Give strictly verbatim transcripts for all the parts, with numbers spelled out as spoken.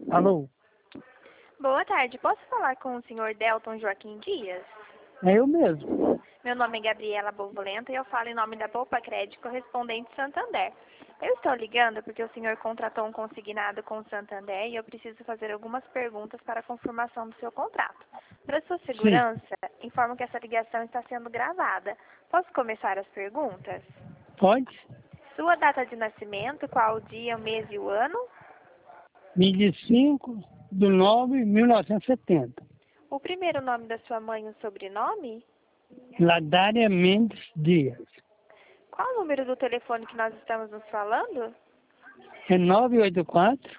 Alô? Boa tarde, posso falar com o senhor Delton Joaquim Dias? É eu mesmo. Meu nome é Gabriela Bovolenta e eu falo em nome da Poupa Crédito Correspondente Santander. Eu estou ligando porque o senhor contratou um consignado com o Santander e eu preciso fazer algumas perguntas para a confirmação do seu contrato. Para sua Sim, segurança, informo que essa ligação está sendo gravada. Posso começar as perguntas? pode? Sua data de nascimento, qual o dia, o mês e o ano? vinte e cinco de nove de mil novecentos e setenta. O primeiro nome da sua mãe e o sobrenome? Ladária Mendes Dias. Qual o número do telefone que nós estamos nos falando? É nove oito quatro,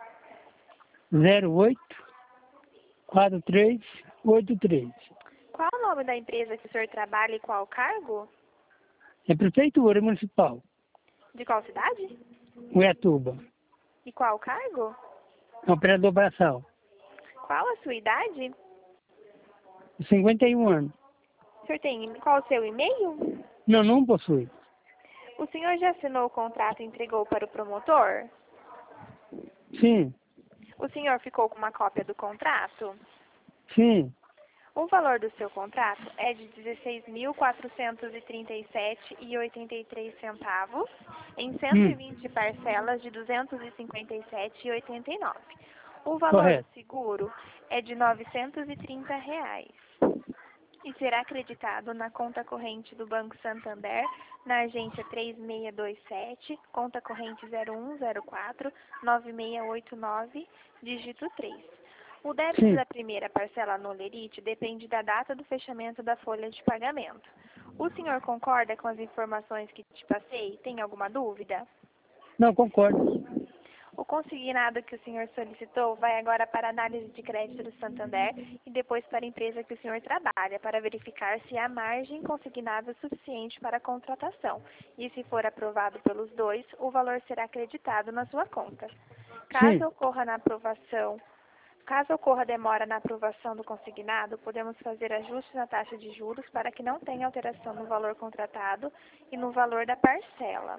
zero oito, quatro três oito três. Qual o nome da empresa que o senhor trabalha e qual o cargo? É Prefeitura Municipal, De qual cidade? Uiatuba. E qual o cargo? Operador braçal. Qual a sua idade? cinquenta e um anos. O senhor tem, qual o seu e-mail? Não, não possui. O senhor já assinou o contrato e entregou para o promotor? Sim, O senhor ficou com uma cópia do contrato? sim, O valor do seu contrato é de dezesseis mil quatrocentos e trinta e sete reais e oitenta e três centavos em cento e hum, vinte parcelas de duzentos e cinquenta e sete reais e oitenta e nove centavos. O valor do correto. seguro é de novecentos e trinta reais e será acreditado na conta corrente do Banco Santander, na agência três seis dois sete, conta corrente zero um zero quatro, nove seis oito nove, dígito três. O débito Sim, da primeira parcela no Lerite depende da data do fechamento da folha de pagamento. O senhor concorda com as informações que te passei? Tem alguma dúvida? não concordo. O consignado que o senhor solicitou vai agora para a análise de crédito do Santander e depois para a empresa que o senhor trabalha, para verificar se há margem consignável suficiente para a contratação. E se for aprovado pelos dois, o valor será acreditado na sua conta. Caso Sim, ocorra na aprovação, caso ocorra demora na aprovação do consignado, podemos fazer ajustes na taxa de juros para que não tenha alteração no valor contratado e no valor da parcela.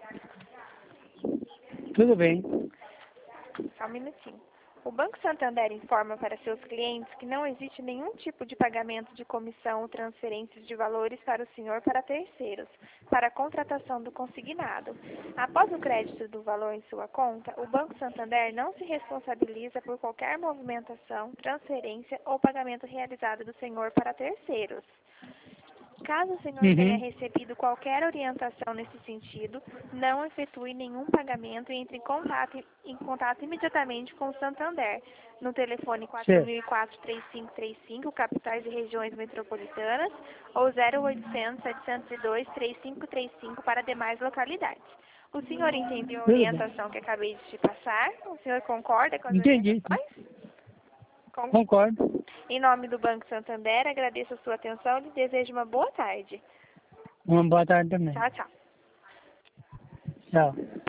tudo bem. Só um minutinho. O Banco Santander informa para seus clientes que não existe nenhum tipo de pagamento de comissão ou transferências de valores para o senhor para terceiros, para a contratação do consignado. Após o crédito do valor em sua conta, o Banco Santander não se responsabiliza por qualquer movimentação, transferência ou pagamento realizado do senhor para terceiros. Caso o senhor tenha Uhum, recebido qualquer orientação nesse sentido, não efetue nenhum pagamento e entre em contato, em contato imediatamente com o Santander, no telefone quatro certo. mil e quatro, três cinco três cinco, capitais e regiões metropolitanas, ou zero oitocentos, setecentos e dois, três cinco três cinco para demais localidades. O senhor entendeu a Tudo bem. orientação que acabei de te passar? O senhor concorda com as Entendi. orientações? Com- Concordo. Em nome do Banco Santander, agradeço a sua atenção e lhe desejo uma boa tarde. Uma boa tarde também. Tchau, tchau. Tchau.